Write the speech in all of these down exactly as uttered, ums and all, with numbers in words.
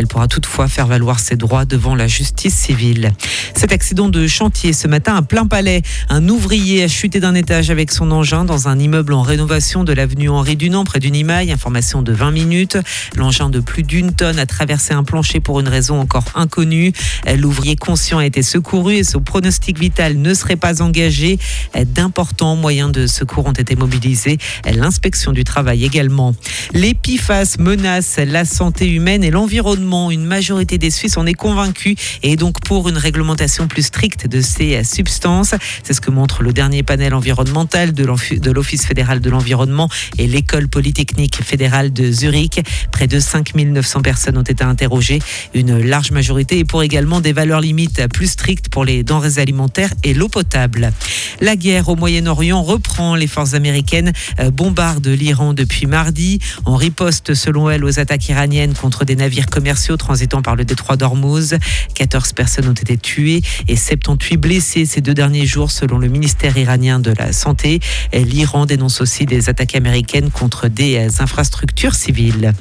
pourra toutefois faire valoir ses droits devant la justice civile. Cet accident de chantier ce matin à Plainpalais. Un ouvrier a chuté d'un étage avec son engin dans un immeuble en rénovation de l'avenue Henri Dunant près du Nimail. Information de vingt minutes. L'engin de plus d'une tonne a traversé un plancher pour une raison encore inconnue. L'ouvrier conscient a été secouru et son pronostic vital ne serait pas engagé. D'importants moyens de secours ont été mobilisés. L'inspection du travail également. Les P F A S menacent la santé humaine et l'environnement. Une majorité des Suisses en est convaincue et est donc pour une réglementation plus stricte de ces substances. C'est ce que montre le dernier panel environnemental de l'Office fédéral de l'environnement et l'École polytechnique fédérale de Zurich. Près de cinq mille neuf cents personnes ont été interrogées. Une large majorité est pour également des valeurs limites plus strictes pour les denrées alimentaires et l'eau potable. La guerre au Moyen-Orient reprend. Les forces américaines bombardent l'Iran depuis mardi. En riposte, selon elle, aux attaques iraniennes contre des navires commerciaux transitant par le détroit d'Ormuz. quatorze personnes ont été tuées et soixante-dix-huit blessées ces deux derniers jours, selon le ministère iranien de la Santé. L'Iran dénonce aussi des attaques américaines contre des infrastructures civiles.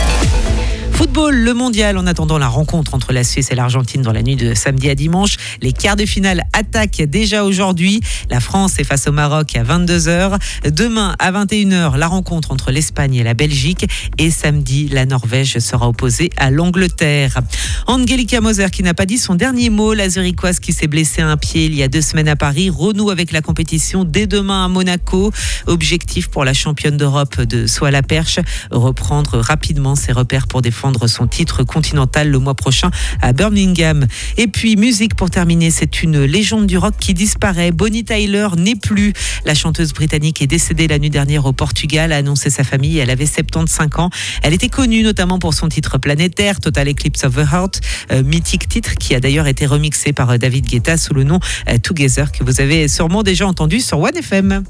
Football, le mondial, en attendant la rencontre entre la Suisse et l'Argentine dans la nuit de samedi à dimanche. Les quarts de finale attaquent déjà aujourd'hui. La France est face au Maroc à vingt-deux heures. Demain à vingt et une heures, la rencontre entre l'Espagne et la Belgique. Et samedi, la Norvège sera opposée à l'Angleterre. Angelika Moser qui n'a pas dit son dernier mot. La Zurichoise qui s'est blessée à un pied il y a deux semaines à Paris renoue avec la compétition dès demain à Monaco. Objectif pour la championne d'Europe de saut à la perche, reprendre rapidement ses repères pour défendre son titre continental le mois prochain à Birmingham. Et puis musique pour terminer, c'est une légende du rock qui disparaît. Bonnie Tyler n'est plus. La chanteuse britannique est décédée la nuit dernière au Portugal, a annoncé sa famille. Elle avait soixante-quinze ans. Elle était connue notamment pour son titre planétaire Total Eclipse of the Heart, euh, mythique titre qui a d'ailleurs été remixé par David Guetta sous le nom euh, Together, que vous avez sûrement déjà entendu sur One F M.